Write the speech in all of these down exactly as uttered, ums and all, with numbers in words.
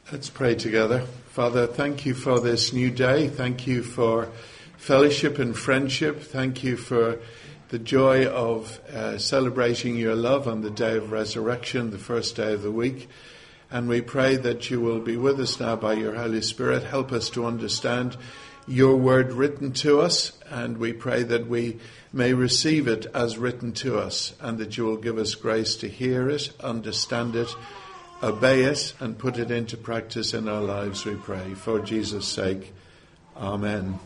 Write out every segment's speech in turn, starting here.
Let's pray together. Father, thank you for this new day. Thank you for fellowship and friendship. Thank you for the joy of uh, celebrating your love on the day of resurrection, the first day of the week. And we pray that you will be with us now by your Holy Spirit. Help us to understand your word written to us. And we pray that we may receive it as written to us, and that you will give us grace to hear it, understand it, obey it, and put it into practice in our lives, we pray. For Jesus' sake, amen.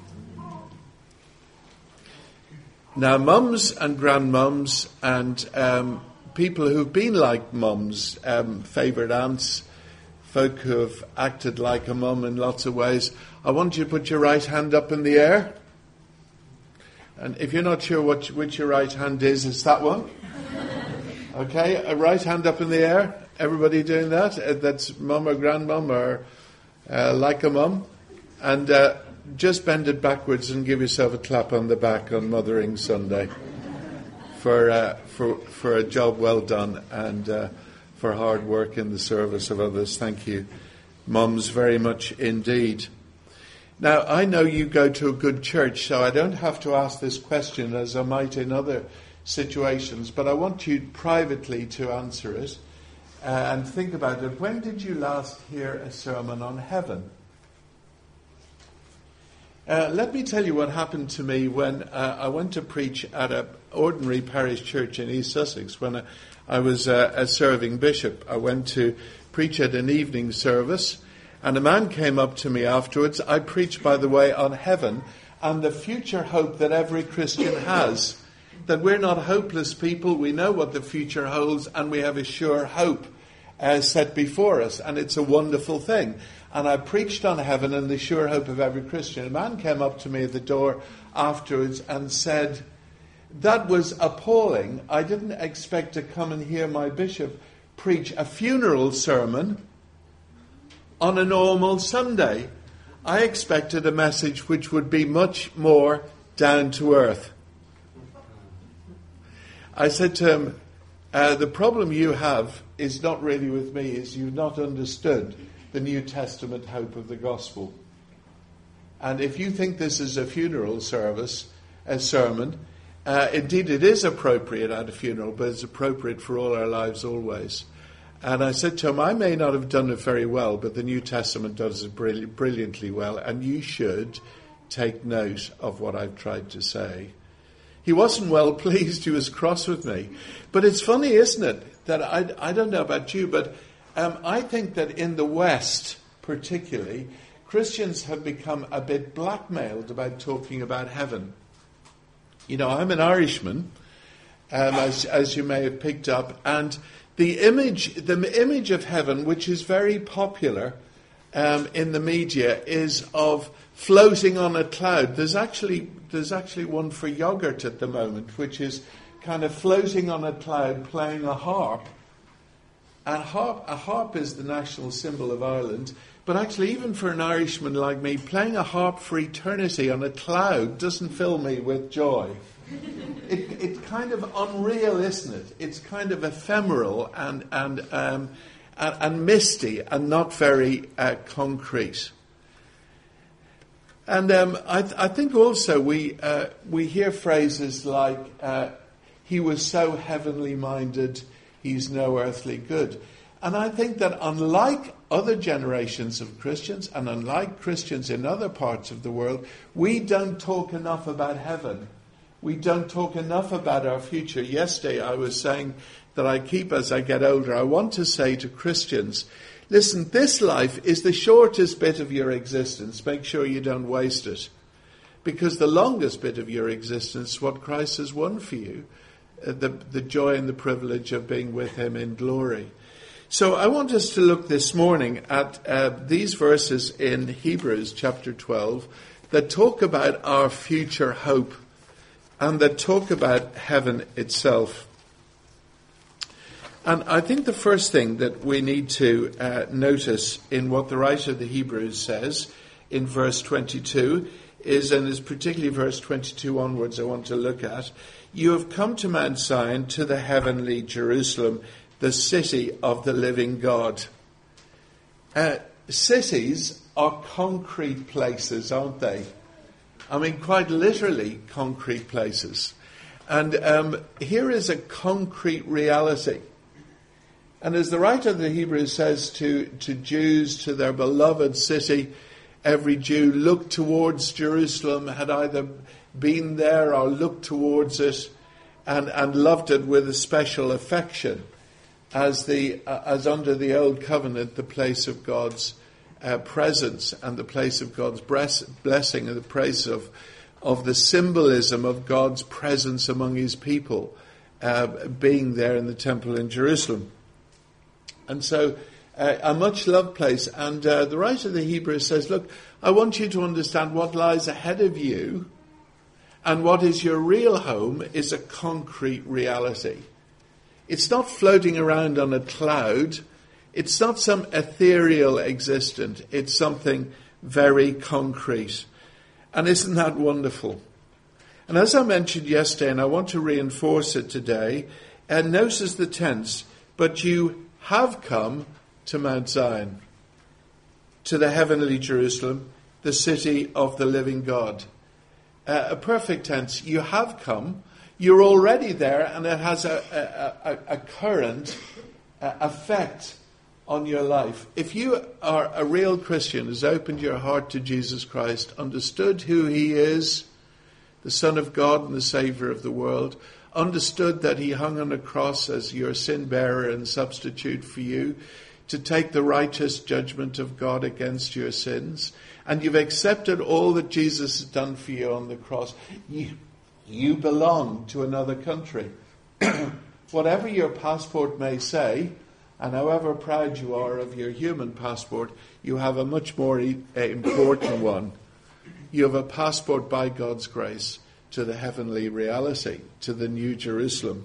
Now, mums and grandmums and um, people who've been like mums, um, favoured aunts, folk who have acted like a mum in lots of ways, I want you to put your right hand up in the air. And if you're not sure what, which your right hand is, it's that one. Okay, a right hand up in the air. Everybody doing that? Uh, that's mum or grandmum or uh, like a mum. And uh, just bend it backwards and give yourself a clap on the back on Mothering Sunday for uh, for for a job well done and uh, for hard work in the service of others. Thank you, mums, very much indeed. Now, I know you go to a good church, so I don't have to ask this question as I might in other situations, but I want you privately to answer it. Uh, and think about it. When did you last hear a sermon on heaven? Uh, let me tell you what happened to me when uh, I went to preach at an ordinary parish church in East Sussex. When I, I was uh, a serving bishop, I went to preach at an evening service, and a man came up to me afterwards. I preached, by the way, on heaven and the future hope that every Christian has. That we're not hopeless people, we know what the future holds, and we have a sure hope uh, set before us, and it's a wonderful thing. And I preached on heaven and the sure hope of every Christian. A man came up to me at the door afterwards and said, that was appalling. I didn't expect to come and hear my bishop preach a funeral sermon on a normal Sunday. I expected a message which would be much more down to earth. I said to him, uh, the problem you have is not really with me, is you've not understood the New Testament hope of the gospel. And if you think this is a funeral service, a sermon, uh, indeed it is appropriate at a funeral, but it's appropriate for all our lives always. And I said to him, I may not have done it very well, but the New Testament does it brilliant, brilliantly well, and you should take note of what I've tried to say. He wasn't well pleased. He was cross with me. But it's funny, isn't it, that I, I don't know about you, but um, I think that in the West, particularly, Christians have become a bit blackmailed about talking about heaven. You know, I'm an Irishman, um, as, as you may have picked up, and the image, the image of heaven, which is very popular um, in the media, is of floating on a cloud. There's actually there's actually one for yogurt at the moment, which is kind of floating on a cloud, playing a harp. And harp, a harp is the national symbol of Ireland. But actually, even for an Irishman like me, playing a harp for eternity on a cloud doesn't fill me with joy. It, it's kind of unreal, isn't it? It's kind of ephemeral and and um, and, and misty and not very uh, concrete. And um, I, th- I think also we uh, we hear phrases like, uh, he was so heavenly minded, he's no earthly good. And I think that unlike other generations of Christians, and unlike Christians in other parts of the world, we don't talk enough about heaven. We don't talk enough about our future. Yesterday I was saying that I keep as I get older. I want to say to Christians, listen, this life is the shortest bit of your existence. Make sure you don't waste it. Because the longest bit of your existence is what Christ has won for you. Uh, the, the joy and the privilege of being with him in glory. So I want us to look this morning at uh, these verses in Hebrews chapter twelve that talk about our future hope and that talk about heaven itself. And I think the first thing that we need to uh, notice in what the writer of the Hebrews says in verse twenty-two is, and is particularly verse twenty-two onwards I want to look at, you have come to Mount Zion, to the heavenly Jerusalem, the city of the living God. Uh, cities are concrete places, aren't they? I mean, quite literally concrete places. And um, here is a concrete reality. And as the writer of the Hebrews says to, to Jews, to their beloved city, every Jew looked towards Jerusalem, had either been there or looked towards it, and, and loved it with a special affection, as the uh, as under the old covenant, the place of God's uh, presence and the place of God's bless, blessing and the place of of the symbolism of God's presence among his people, uh, being there in the temple in Jerusalem. And so uh, a much loved place. And uh, the writer of the Hebrews says, look, I want you to understand what lies ahead of you, and what is your real home is a concrete reality. It's not floating around on a cloud. It's not some ethereal existence. It's something very concrete. And isn't that wonderful? And as I mentioned yesterday, and I want to reinforce it today, and notice the tense, but you have come to Mount Zion, to the heavenly Jerusalem, the city of the living God. Uh, a perfect tense, you have come, you're already there, and it has a, a, a, a current uh, effect on your life. If you are a real Christian, has opened your heart to Jesus Christ, understood who he is, the Son of God and the Saviour of the world, understood that he hung on a cross as your sin bearer and substitute for you to take the righteous judgment of God against your sins, and you've accepted all that Jesus has done for you on the cross, you, you belong to another country. Whatever your passport may say, and however proud you are of your human passport, you have a much more e- important one. You have a passport by God's grace to the heavenly reality, to the New Jerusalem.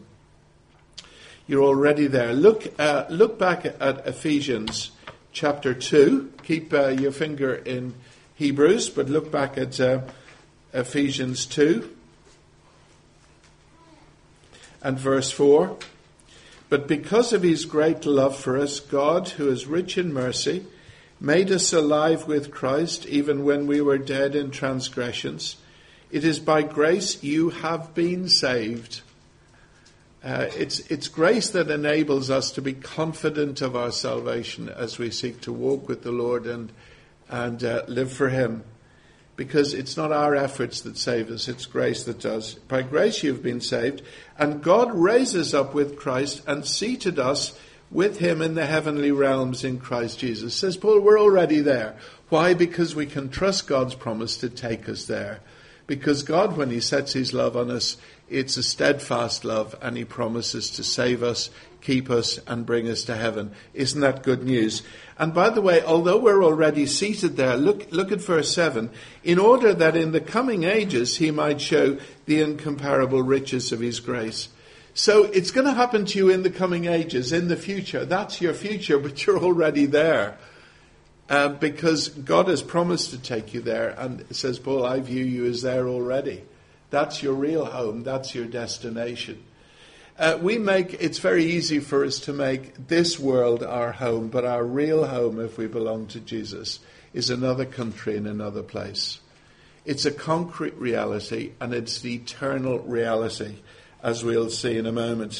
You're already there. Look, uh, look back at Ephesians chapter two. Keep uh, your finger in Hebrews, but look back at uh, Ephesians two and verse four. But because of his great love for us, God, who is rich in mercy, made us alive with Christ even when we were dead in transgressions. It is by grace you have been saved. Uh, it's, it's grace that enables us to be confident of our salvation as we seek to walk with the Lord and, and uh, live for him. Because it's not our efforts that save us, it's grace that does. By grace you've been saved, and God raises up with Christ and seated us with him in the heavenly realms in Christ Jesus. Says Paul, we're already there. Why? Because we can trust God's promise to take us there. Because God, when he sets his love on us, it's a steadfast love, and he promises to save us, keep us, and bring us to heaven. Isn't that good news? And by the way, although we're already seated there, look, look at verse seven. In order that in the coming ages he might show the incomparable riches of his grace. So it's going to happen to you in the coming ages, in the future. That's your future, but you're already there. Uh, because God has promised to take you there. And it says, Paul, I view you as there already. That's your real home. That's your destination. Uh, we make, it's very easy for us to make this world our home, but our real home, if we belong to Jesus, is another country in another place. It's a concrete reality, and it's the eternal reality, as we'll see in a moment.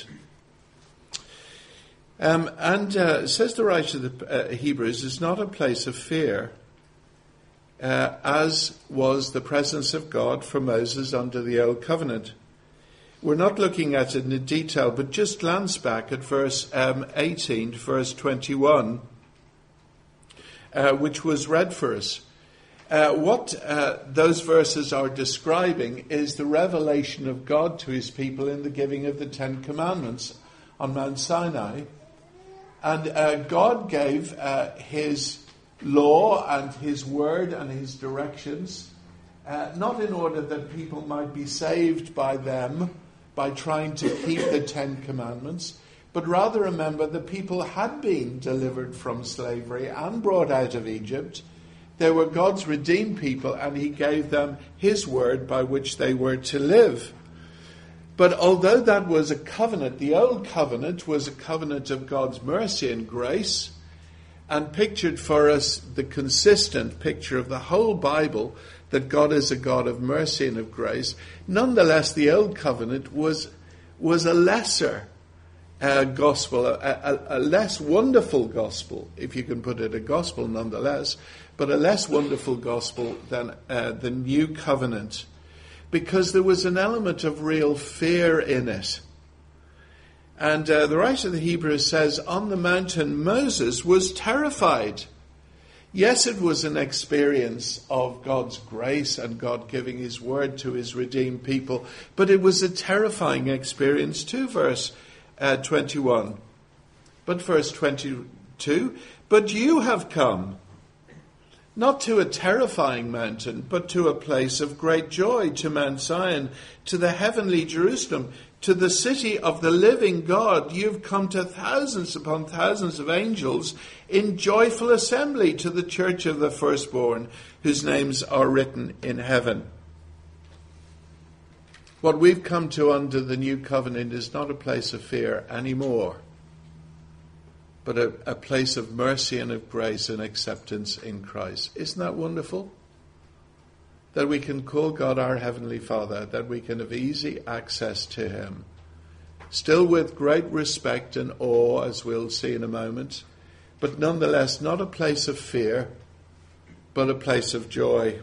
Um, and uh, says the writer of the uh, Hebrews, it's not a place of fear, uh, as was the presence of God for Moses under the old covenant. We're not looking at it in detail, but just glance back at verse um, eighteen to verse twenty-one, uh, which was read for us. Uh, what uh, those verses are describing is the revelation of God to his people in the giving of the Ten Commandments on Mount Sinai. And uh, God gave uh, his law and his word and his directions, uh, not in order that people might be saved by them, by trying to keep the Ten Commandments, but rather remember the people had been delivered from slavery and brought out of Egypt. They were God's redeemed people, and he gave them his word by which they were to live. But although that was a covenant, the old covenant was a covenant of God's mercy and grace, and pictured for us the consistent picture of the whole Bible, that God is a God of mercy and of grace. Nonetheless, the Old Covenant was was a lesser uh, gospel, a, a, a less wonderful gospel, if you can put it, a gospel nonetheless, but a less wonderful gospel than uh, the New Covenant, because there was an element of real fear in it. And uh, the writer of the Hebrews says, on the mountain Moses was terrified. Yes, it was an experience of God's grace and God giving his word to his redeemed people, but it was a terrifying experience too, verse uh, twenty-one. But verse twenty-two, but you have come, not to a terrifying mountain, but to a place of great joy, to Mount Zion, to the heavenly Jerusalem, to the city of the living God. You've come to thousands upon thousands of angels in joyful assembly, to the church of the firstborn, whose names are written in heaven. What we've come to under the new covenant is not a place of fear anymore, but a, a place of mercy and of grace and acceptance in Christ. Isn't that wonderful? That we can call God our Heavenly Father, that we can have easy access to him, still with great respect and awe, as we'll see in a moment, but nonetheless not a place of fear, but a place of joy.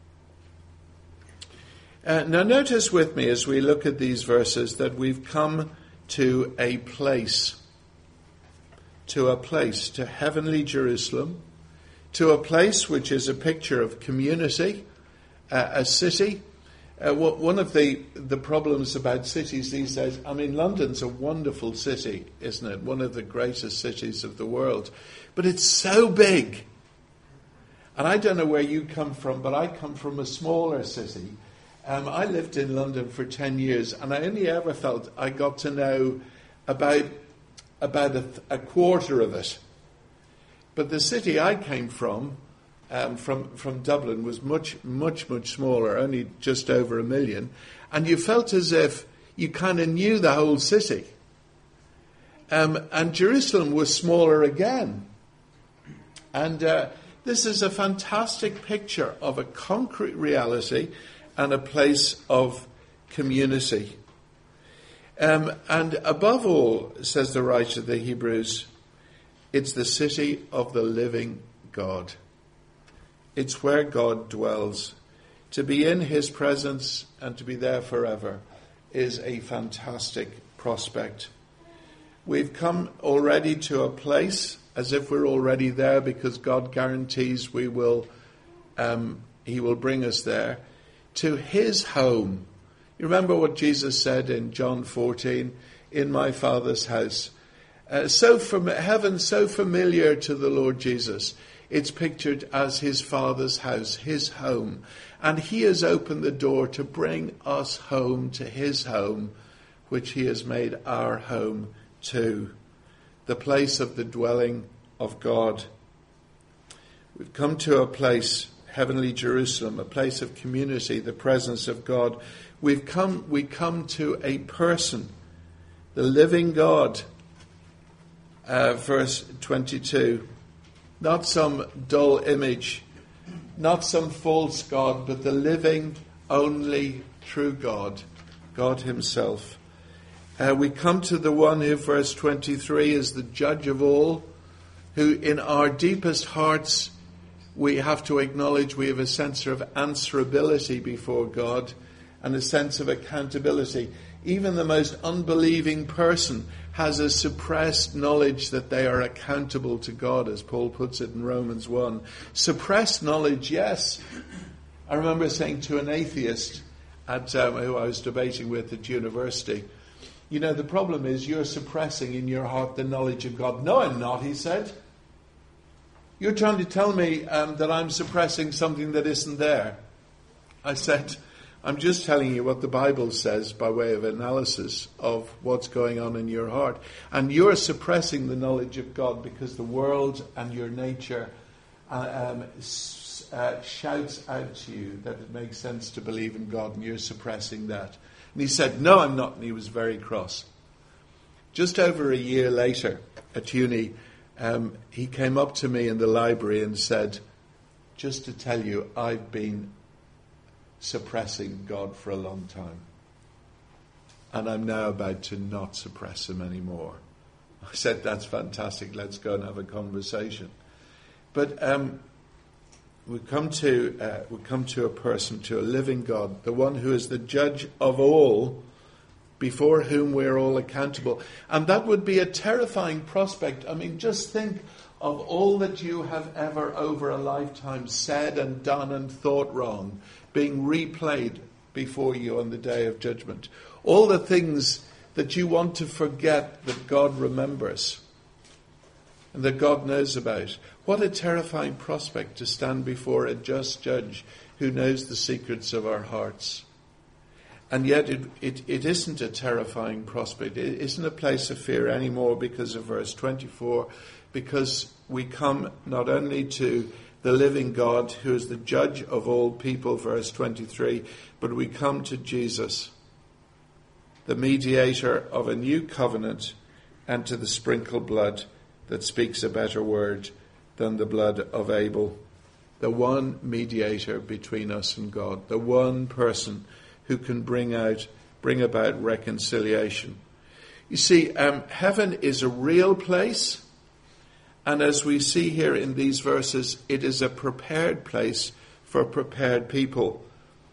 Uh, now notice with me as we look at these verses that we've come to a place, to a place, to heavenly Jerusalem, to a place which is a picture of community, uh, a city. Uh, one of the, the problems about cities these days, I mean, London's a wonderful city, isn't it? One of the greatest cities of the world. But it's so big. And I don't know where you come from, but I come from a smaller city. Um, I lived in London for ten years, and I only ever felt I got to know about about a, a quarter of it. But the city I came from, um, from from Dublin, was much, much, much smaller, only just over a million. And you felt as if you kind of knew the whole city. Um, and Jerusalem was smaller again. And uh, this is a fantastic picture of a concrete reality and a place of community. Um, and above all, says the writer of the Hebrews, it's the city of the living God. It's where God dwells. To be in his presence and to be there forever is a fantastic prospect. We've come already to a place as if we're already there, because God guarantees we will, um, he will bring us there, to his home. You remember what Jesus said in John fourteen, in my Father's house. Uh, so from heaven, so familiar to the Lord Jesus. It's pictured as his Father's house, his home. And he has opened the door to bring us home to his home, which he has made our home too. The place of the dwelling of God. We've come to a place, heavenly Jerusalem, a place of community, the presence of God. We've come, we come to a person, the living God. Uh, verse twenty-two. Not some dull image, not some false God, but the living, only true God, God himself. Uh, we come to the one who, verse twenty-three, is the judge of all, who in our deepest hearts we have to acknowledge we have a sense of answerability before God and a sense of accountability. Even the most unbelieving person has a suppressed knowledge that they are accountable to God, as Paul puts it in Romans one. Suppressed knowledge, yes. I remember saying to an atheist at um, who I was debating with at university, you know, the problem is you're suppressing in your heart the knowledge of God. No, I'm not, he said. You're trying to tell me um, that I'm suppressing something that isn't there. I said, I'm just telling you what the Bible says by way of analysis of what's going on in your heart. And you're suppressing the knowledge of God because the world and your nature uh, um, uh, shouts out to you that it makes sense to believe in God, and you're suppressing that. And he said, no, I'm not. And he was very cross. Just over a year later at uni, um, he came up to me in the library and said, just to tell you, I've been suppressing God for a long time. And I'm now about to not suppress him anymore. I said, that's fantastic. Let's go and have a conversation. But um, we come to uh, we come to a person, to a living God, the one who is the judge of all, before whom we're all accountable. And that would be a terrifying prospect. I mean, just think of all that you have ever over a lifetime said and done and thought wrong, being replayed before you on the day of judgment. All the things that you want to forget that God remembers and that God knows about. What a terrifying prospect to stand before a just judge who knows the secrets of our hearts. And yet it, it, it isn't a terrifying prospect. It isn't a place of fear anymore because of verse twenty-four, because we come not only to the living God who is the judge of all people, verse twenty-three, but we come to Jesus, the mediator of a new covenant, and to the sprinkled blood that speaks a better word than the blood of Abel. The one mediator between us and God, the one person who can bring out, bring about reconciliation. You see, um, heaven is a real place, and as we see here in these verses, it is a prepared place for prepared people.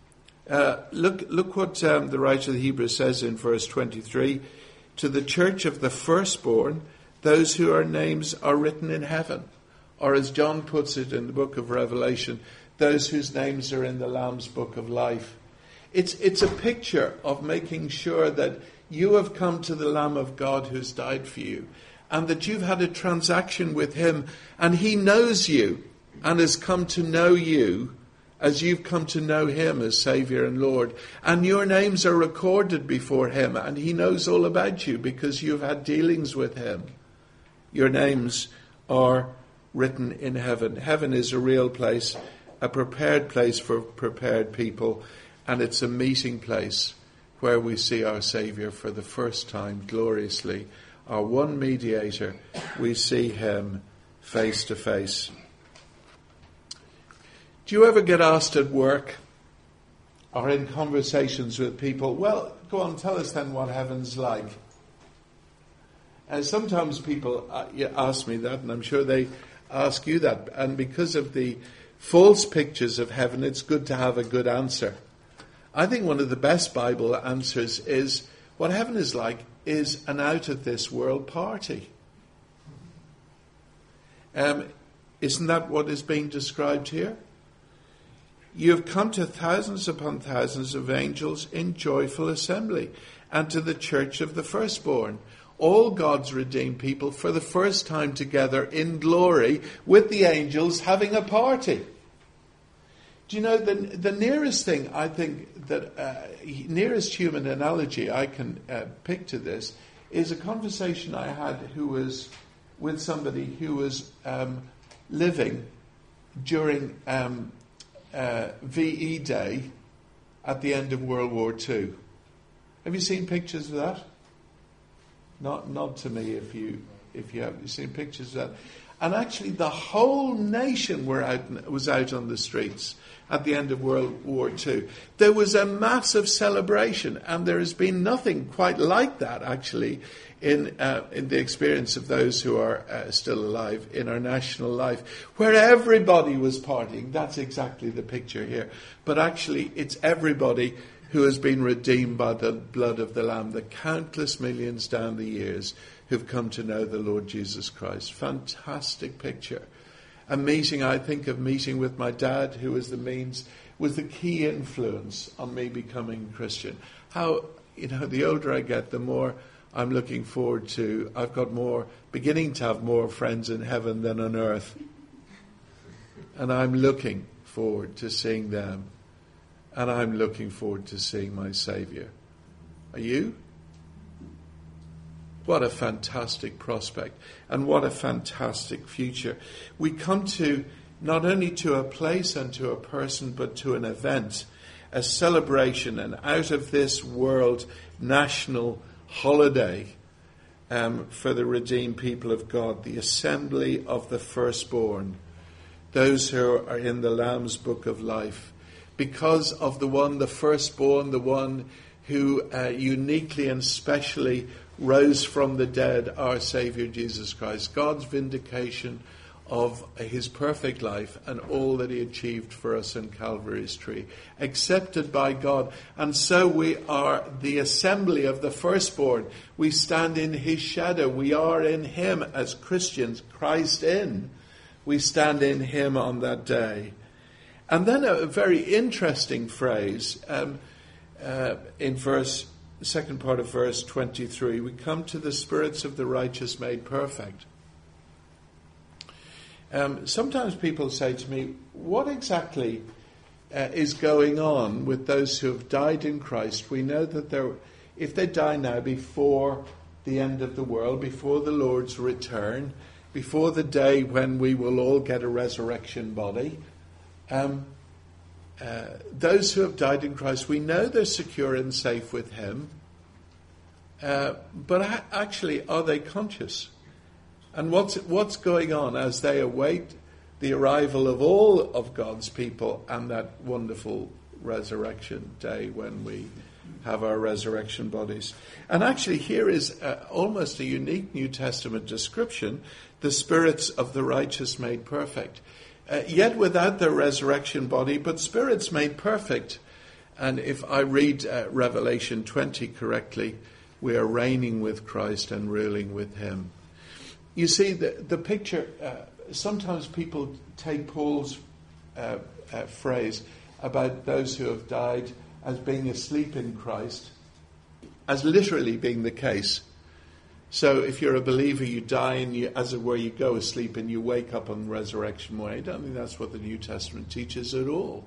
Uh, look, look what um, the writer of the Hebrews says in verse twenty-three. To the church of the firstborn, those whose names are written in heaven. Or as John puts it in the book of Revelation, those whose names are in the Lamb's book of life. It's, it's a picture of making sure that you have come to the Lamb of God who's died for you, and that you've had a transaction with him, and he knows you and has come to know you as you've come to know him as Saviour and Lord. And your names are recorded before him, and he knows all about you because you've had dealings with him. Your names are written in heaven. Heaven is a real place, a prepared place for prepared people, and it's a meeting place where we see our Saviour for the first time gloriously. Our one mediator, we see him face to face. Do you ever get asked at work or in conversations with people, well, go on, tell us then what heaven's like? And sometimes people ask me that, and I'm sure they ask you that. And because of the false pictures of heaven, it's good to have a good answer. I think one of the best Bible answers is, what heaven is like is an out-of-this-world party. Um, isn't that what is being described here? You have come to thousands upon thousands of angels in joyful assembly, and to the church of the firstborn, all God's redeemed people for the first time together in glory with the angels having a party. Do you know, the, the nearest thing I think that, uh, nearest human analogy I can uh, pick to this is a conversation I had who was with somebody who was um, living during um, uh, V E Day at the end of World War Two. Have you seen pictures of that? Not, nod to me if you if you have. You've seen pictures of that. And actually, the whole nation were out was out on the streets at the end of World War Two. There was a massive celebration, and there has been nothing quite like that, actually, in uh, in the experience of those who are uh, still alive in our national life, where everybody was partying. That's exactly the picture here. But actually, it's everybody who has been redeemed by the blood of the Lamb, the countless millions down the years who've come to know the Lord Jesus Christ. Fantastic picture. A meeting, I think of meeting with my dad, who was the means, was the key influence on me becoming a Christian. How, you know, the older I get, the more I'm looking forward to, I've got more, beginning to have more friends in heaven than on earth. And I'm looking forward to seeing them. And I'm looking forward to seeing my Saviour. Are you? What a fantastic prospect, and what a fantastic future. We come to not only to a place and to a person, but to an event, a celebration, an out of this world national holiday um, for the redeemed people of God, the assembly of the firstborn, those who are in the Lamb's book of life, because of the one, the firstborn, the one who uh, uniquely and specially rose from the dead, our Saviour Jesus Christ, God's vindication of his perfect life and all that he achieved for us in Calvary's tree, accepted by God. And so we are the assembly of the firstborn. We stand in his shadow. We are in him as Christians, Christ in. We stand in him on that day. And then a very interesting phrase um, uh, in verse, second part of verse twenty-three. We come to the spirits of the righteous made perfect. Um, sometimes people say to me, what exactly uh, is going on with those who have died in Christ? We know that they're, if they die now before the end of the world, before the Lord's return, before the day when we will all get a resurrection body, um, uh, those who have died in Christ, we know they're secure and safe with him. Uh, but ha- actually, are they conscious? And what's what's going on as they await the arrival of all of God's people and that wonderful resurrection day when we have our resurrection bodies? And actually here is uh, almost a unique New Testament description, the spirits of the righteous made perfect. Uh, yet without their resurrection body, but spirits made perfect. And if I read uh, Revelation twenty correctly, we are reigning with Christ and ruling with him. You see, the, the picture, uh, sometimes people take Paul's uh, uh, phrase about those who have died as being asleep in Christ, as literally being the case. So if you're a believer, you die and you, as it were, you go asleep and you wake up on resurrection morning. I don't think that's what the New Testament teaches at all.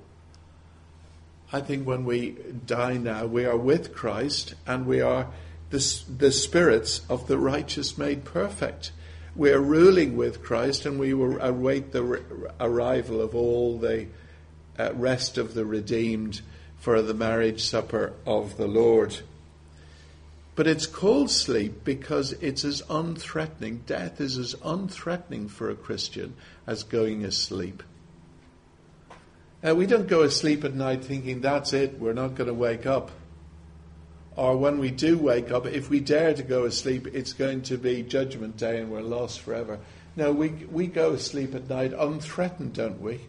I think when we die now, we are with Christ and we are the, the spirits of the righteous made perfect. We are ruling with Christ and we will await the re- arrival of all the uh, rest of the redeemed for the marriage supper of the Lord. But it's called sleep because it's as unthreatening. Death is as unthreatening for a Christian as going asleep. Uh, we don't go asleep at night thinking, that's it, we're not going to wake up. Or when we do wake up, if we dare to go asleep, it's going to be judgment day and we're lost forever. No, we we go asleep at night unthreatened, don't we?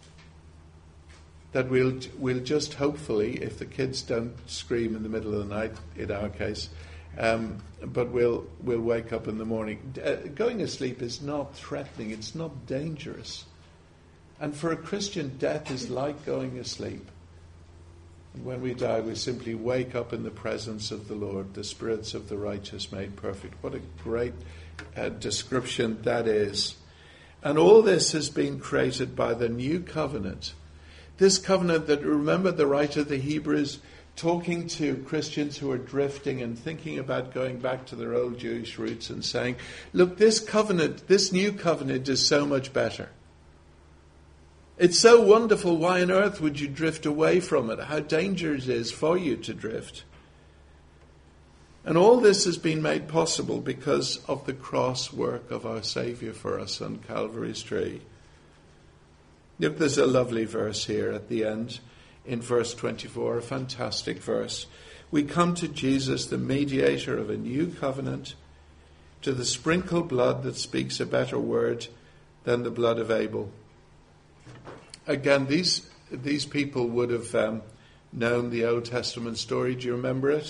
That we'll we'll just hopefully, if the kids don't scream in the middle of the night, in our case, um, but we'll we'll wake up in the morning. Uh, going asleep is not threatening. It's not dangerous. And for a Christian, death is like going asleep. When we die, we simply wake up in the presence of the Lord, the spirits of the righteous made perfect. What a great uh, description that is. And all this has been created by the new covenant. This covenant that, remember the writer of the Hebrews talking to Christians who are drifting and thinking about going back to their old Jewish roots and saying, look, this covenant, this new covenant is so much better. It's so wonderful. Why on earth would you drift away from it? How dangerous it is for you to drift. And all this has been made possible because of the cross work of our Saviour for us on Calvary's tree. Look, there's a lovely verse here at the end in verse twenty-four, a fantastic verse. We come to Jesus, the mediator of a new covenant, to the sprinkled blood that speaks a better word than the blood of Abel. Again, these these people would have um, known the Old Testament story. Do you remember it?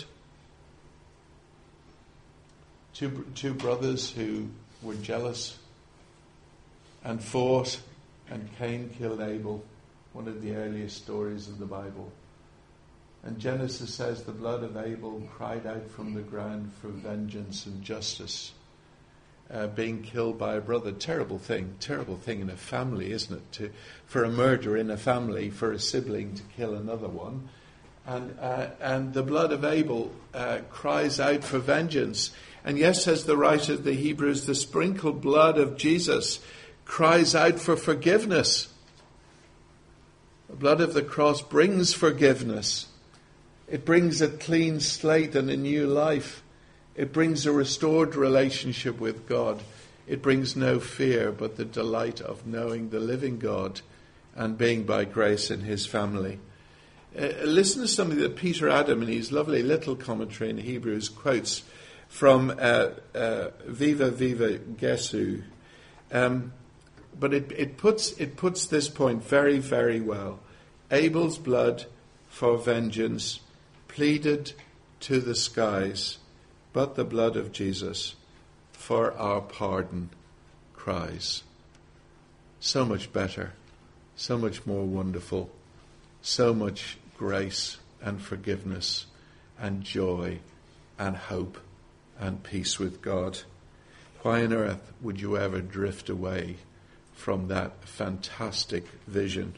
Two two brothers who were jealous and fought, and Cain killed Abel, one of the earliest stories of the Bible. And Genesis says the blood of Abel cried out from the ground for vengeance and justice. Uh, being killed by a brother, terrible thing, terrible thing in a family, isn't it? To, for a murder in a family, for a sibling to kill another one. And uh, and the blood of Abel uh, cries out for vengeance. And yes, says the writer of the Hebrews, the sprinkled blood of Jesus cries out for forgiveness. The blood of the cross brings forgiveness. It brings a clean slate and a new life. It brings a restored relationship with God. It brings no fear, but the delight of knowing the living God and being by grace in his family. Uh, listen to something that Peter Adam, in his lovely little commentary in Hebrews, quotes from uh, uh, Viva Viva Gesu. Um, but it, it puts it puts this point very, very well. Abel's blood for vengeance pleaded to the skies, but the blood of Jesus for our pardon cries. So much better, so much more wonderful, so much grace and forgiveness and joy and hope and peace with God. Why on earth would you ever drift away from that fantastic vision?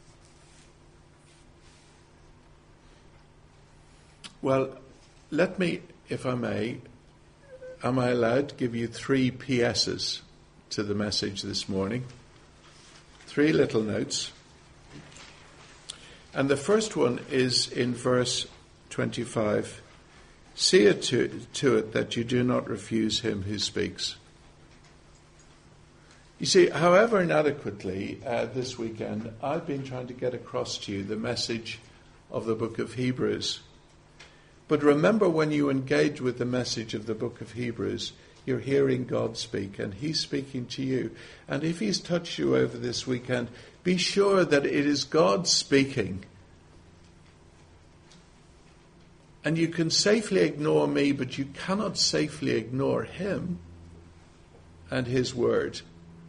Well, let me, if I may, am I allowed to give you three P S's to the message this morning? Three little notes. And the first one is in verse twenty-five. See it to, to it that you do not refuse him who speaks. You see, however inadequately uh, this weekend, I've been trying to get across to you the message of the book of Hebrews. But remember, when you engage with the message of the book of Hebrews, you're hearing God speak, and he's speaking to you. And if he's touched you over this weekend, be sure that it is God speaking. And you can safely ignore me, but you cannot safely ignore him and his word.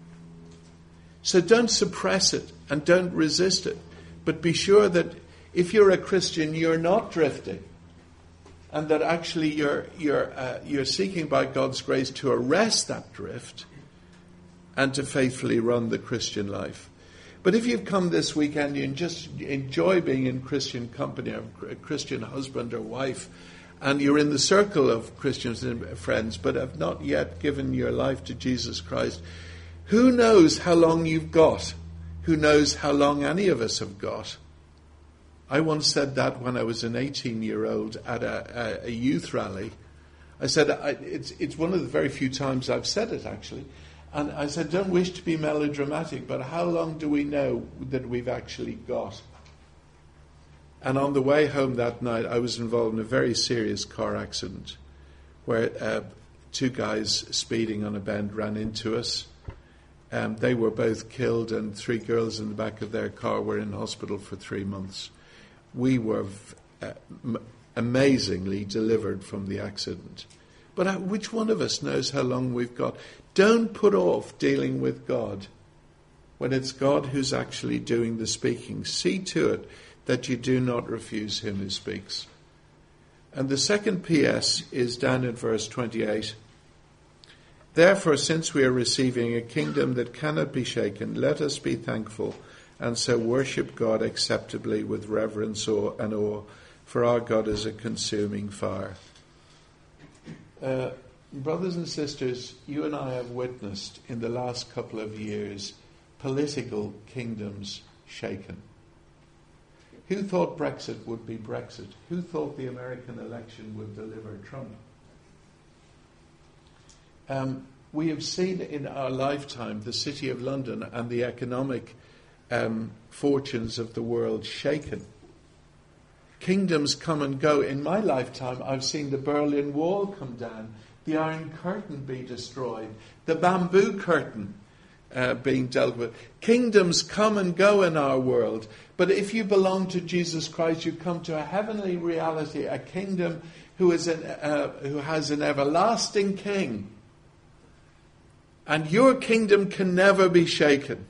So don't suppress it and don't resist it. But be sure that if you're a Christian, you're not drifting. And that actually you're you're uh, you're seeking by God's grace to arrest that drift and to faithfully run the Christian life. But if you've come this weekend and just enjoy being in Christian company, a Christian husband or wife, and you're in the circle of Christians and friends, but have not yet given your life to Jesus Christ, who knows how long you've got? Who knows how long any of us have got? I once said that when I was an eighteen-year-old at a, a, a youth rally. I said, I, it's, it's one of the very few times I've said it, actually. And I said, don't wish to be melodramatic, but how long do we know that we've actually got? And on the way home that night, I was involved in a very serious car accident where uh, two guys speeding on a bend ran into us. Um, they were both killed, and three girls in the back of their car were in hospital for three months. We were uh, m- amazingly delivered from the accident. But uh, which one of us knows how long we've got? Don't put off dealing with God when it's God who's actually doing the speaking. See to it that you do not refuse him who speaks. And the second P S is down in verse twenty-eight. Therefore, since we are receiving a kingdom that cannot be shaken, let us be thankful and so worship God acceptably with reverence and awe, for our God is a consuming fire. Uh, brothers and sisters, you and I have witnessed in the last couple of years political kingdoms shaken. Who thought Brexit would be Brexit? Who thought the American election would deliver Trump? Um, we have seen in our lifetime the City of London and the economic Um, fortunes of the world shaken. Kingdoms come and go. In my lifetime, I've seen the Berlin Wall come down, the Iron Curtain be destroyed, the bamboo curtain uh, being dealt with. Kingdoms come and go in our world. But if you belong to Jesus Christ, you come to a heavenly reality, a kingdom who is an, uh, who has an everlasting king. And your kingdom can never be shaken.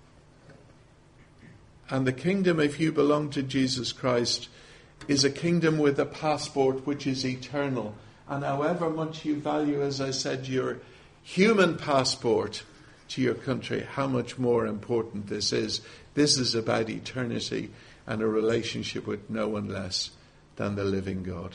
And the kingdom, if you belong to Jesus Christ, is a kingdom with a passport which is eternal. And however much you value, as I said, your human passport to your country, how much more important this is. This is about eternity and a relationship with no one less than the living God.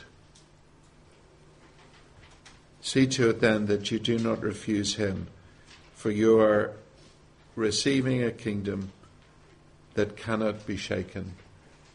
See to it then that you do not refuse him, for you are receiving a kingdom that cannot be shaken.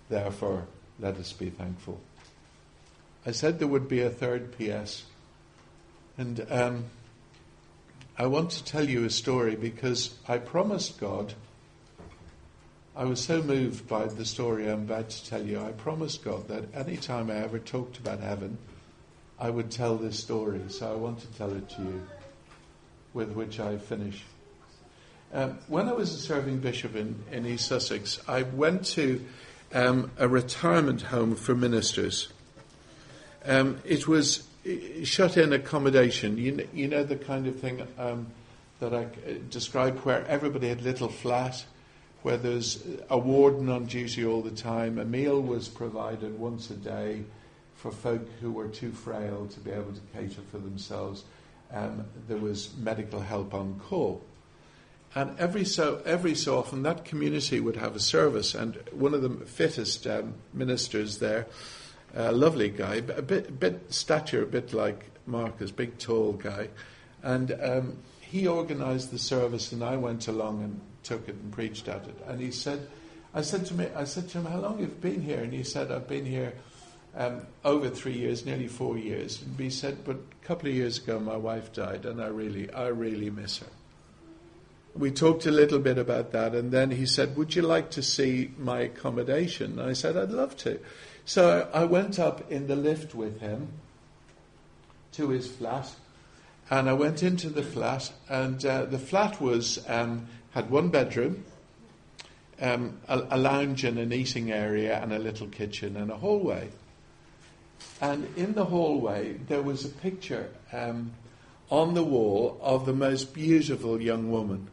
Therefore, let us be thankful. I said there would be a third P S. And um, I want to tell you a story because I promised God, I was so moved by the story I'm about to tell you, I promised God that any time I ever talked about heaven, I would tell this story. So I want to tell it to you, with which I finish. Um, when I was a serving bishop in, in East Sussex, I went to um, a retirement home for ministers. Um, it was shut-in accommodation. You know, you know the kind of thing um, that I described, where everybody had little flat, where there's a warden on duty all the time. A meal was provided once a day for folk who were too frail to be able to cater for themselves. Um, there was medical help on call. And every so every so often that community would have a service, and one of the fittest um, ministers there, a lovely guy, a bit, a bit stature, a bit like Marcus, big tall guy, and um, he organised the service, and I went along and took it and preached at it. And he said, I said to me, I said to him, how long have you been here? And he said, I've been here um, over three years, nearly four years. And he said, but a couple of years ago my wife died, and I really, I really miss her. We talked a little bit about that, and then he said, would you like to see my accommodation? And I said, I'd love to. So I went up in the lift with him to his flat, and I went into the flat, and uh, the flat was um, had one bedroom, um, a, a lounge and an eating area and a little kitchen and a hallway. And in the hallway there was a picture um, on the wall of the most beautiful young woman.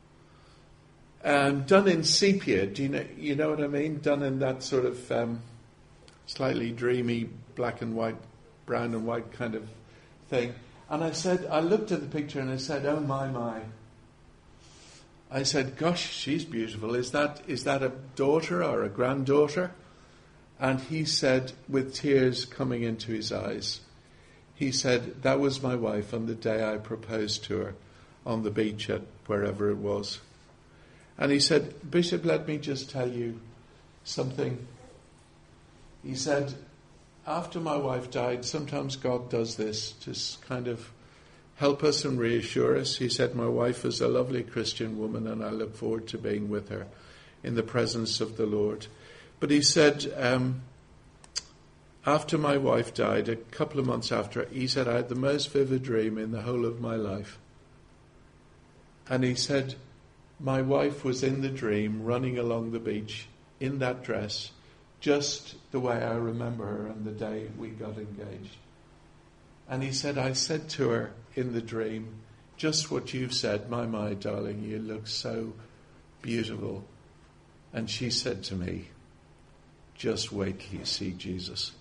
Um, done in sepia, do you know, you know what I mean? Done in that sort of um, slightly dreamy black and white, brown and white kind of thing. And I said, I looked at the picture and I said, oh my, my. I said, gosh, she's beautiful. Is that is that a daughter or a granddaughter? And he said, with tears coming into his eyes, he said, that was my wife on the day I proposed to her on the beach at wherever it was. And he said, Bishop, let me just tell you something. He said, after my wife died, sometimes God does this to kind of help us and reassure us. He said, my wife is a lovely Christian woman, and I look forward to being with her in the presence of the Lord. But he said, um, after my wife died, a couple of months after, he said, I had the most vivid dream in the whole of my life. And he said, my wife was in the dream running along the beach in that dress, just the way I remember her on the day we got engaged. And he said, I said to her in the dream, just what you've said, my, my, darling, you look so beautiful. And she said to me, just wait till you see Jesus.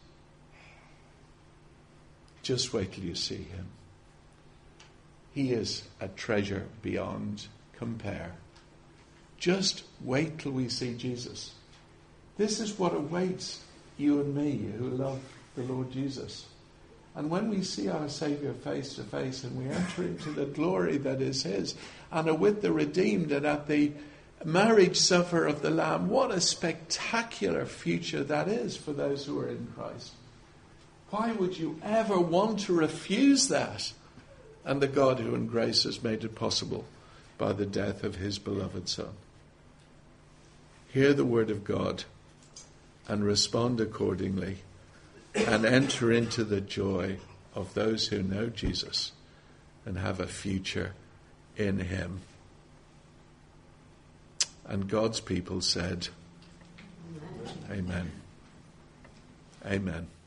Just wait till you see him. He is a treasure beyond compare. Just wait till we see Jesus. This is what awaits you and me who love the Lord Jesus. And when we see our Saviour face to face and we enter into the glory that is his and are with the redeemed and at the marriage supper of the Lamb, what a spectacular future that is for those who are in Christ. Why would you ever want to refuse that? And the God who in grace has made it possible by the death of his beloved Son. Hear the word of God and respond accordingly and enter into the joy of those who know Jesus and have a future in him. And God's people said, Amen. Amen. Amen.